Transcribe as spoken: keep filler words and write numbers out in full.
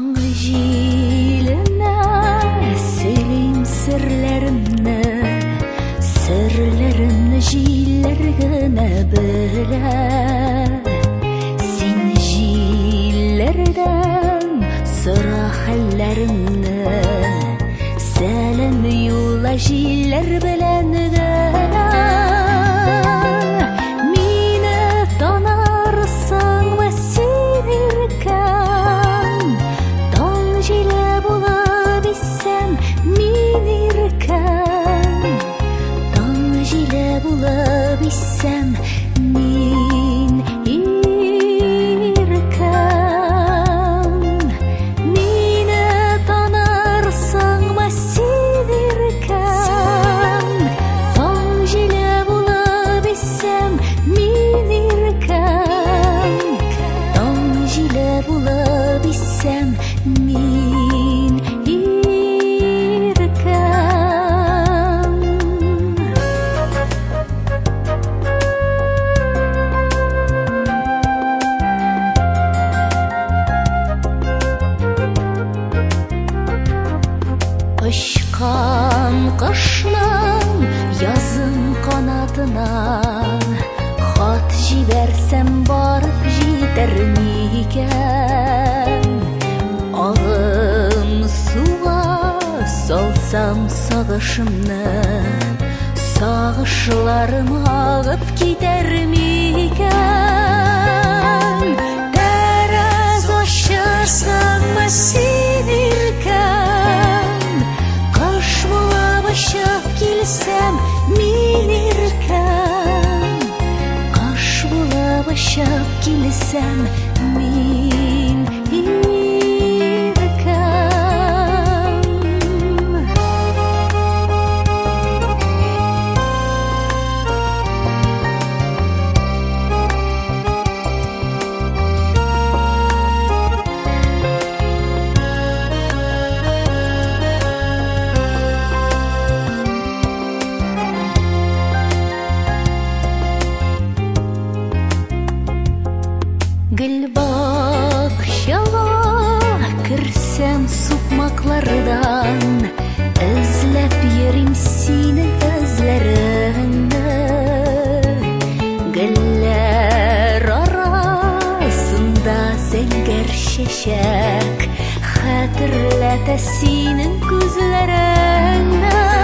жиліне сөйлейм сірлерімні, сірлерімні жилер гына біле. Сен жилерден сұра хәлләремні, сәлем юла жилер белән гына. Мине танарсыңмы син иркәм, таң җиле булып исәм мин иркәм, таң җиле булып исәм мин иркәм. Мине танарсыңмы син иркәм, таң җиле булып исәм мин иркәм, таң җиле булып исәм мин иркәм. Ұшқан құшның язым қанатынан, хат жіберсем барып жетер микән? Ағым суға салсам сағышымны, сағышларым ағып кетер микән? Тәрәз ашырсаңмы син иркәм, қыш булып ұшып килсәм мин иркәм, қыш булып ұшып килсәм мин иркәм. Гүл бакчага кірсәм сукмаклардан, эзләп йөрим синең эзләреңне. Гөлләр арасында зәңгәр чәчәк, хәтерләтә синең күзләреңне.